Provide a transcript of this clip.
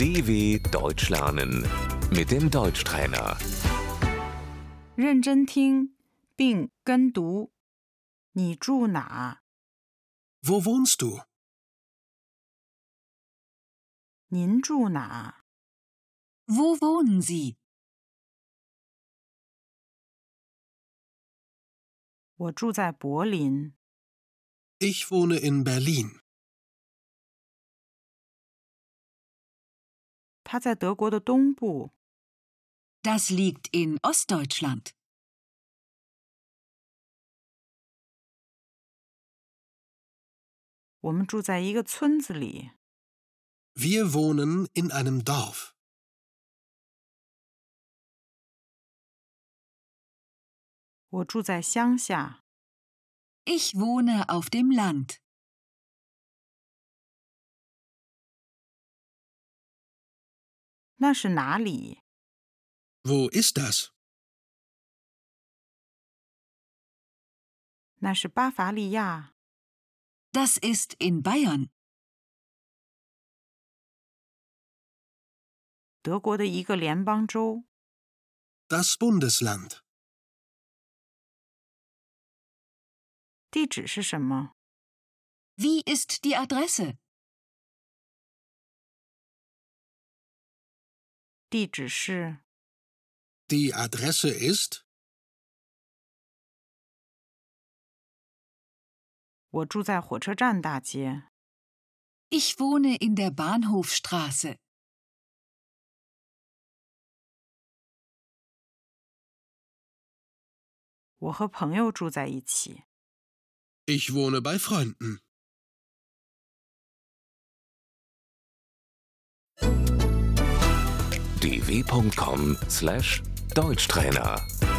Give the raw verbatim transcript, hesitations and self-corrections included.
D W Deutsch lernen mit dem Deutschtrainer. 认真听并跟读。你住哪？ Wo wohnst du? 您住哪？ Wo wohnen Sie? 我住在柏林。 Ich wohne in Berlin. 它在德国的东部。 Das liegt in Ostdeutschland. 我们住在一个村子里。 Wir wohnen in einem Dorf. 我住在乡下。 Ich wohne auf dem Land. 那是哪里？ Wo ist das? 那是巴伐利亚。 Das ist in Bayern. 德国的一个联邦州。 Das Bundesland. 地址是什么？ Wie ist die Adresse? 地址是 Die Adresse ist? 我住在火车站大街。 Ich wohne in der Bahnhofstraße. 我和朋友住在一起。 Ich wohne bei Freunden. d w punkt com slash Deutschtrainer